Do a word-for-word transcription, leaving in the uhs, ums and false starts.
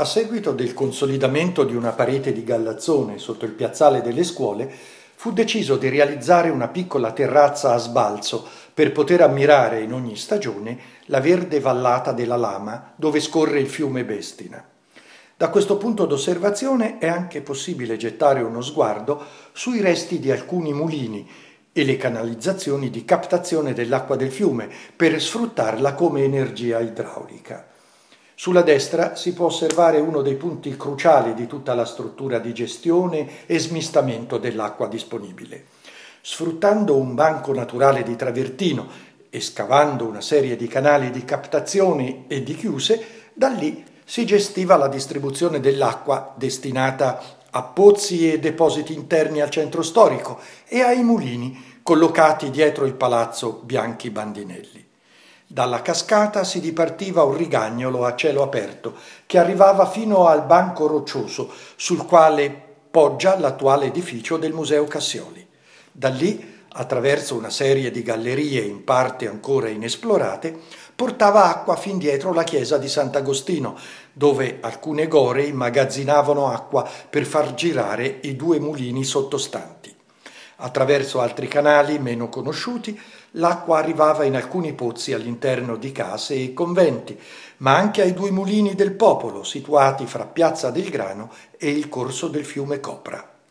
A seguito del consolidamento di una parete di gallazzone sotto il piazzale delle scuole, fu deciso di realizzare una piccola terrazza a sbalzo per poter ammirare in ogni stagione la verde vallata della Lama dove scorre il fiume Bestina. Da questo punto d'osservazione è anche possibile gettare uno sguardo sui resti di alcuni mulini e le canalizzazioni di captazione dell'acqua del fiume per sfruttarla come energia idraulica. Sulla destra si può osservare uno dei punti cruciali di tutta la struttura di gestione e smistamento dell'acqua disponibile. Sfruttando un banco naturale di travertino e scavando una serie di canali di captazione e di chiuse, da lì si gestiva la distribuzione dell'acqua destinata a pozzi e depositi interni al centro storico e ai mulini collocati dietro il palazzo Bianchi Bandinelli. Dalla cascata si dipartiva un rigagnolo a cielo aperto che arrivava fino al banco roccioso sul quale poggia l'attuale edificio del Museo Cassioli. Da lì, attraverso una serie di gallerie in parte ancora inesplorate, portava acqua fin dietro la chiesa di Sant'Agostino, dove alcune gore immagazzinavano acqua per far girare i due mulini sottostanti. Attraverso altri canali meno conosciuti, l'acqua arrivava in alcuni pozzi all'interno di case e conventi, ma anche ai due mulini del popolo situati fra Piazza del Grano e il corso del fiume Copra.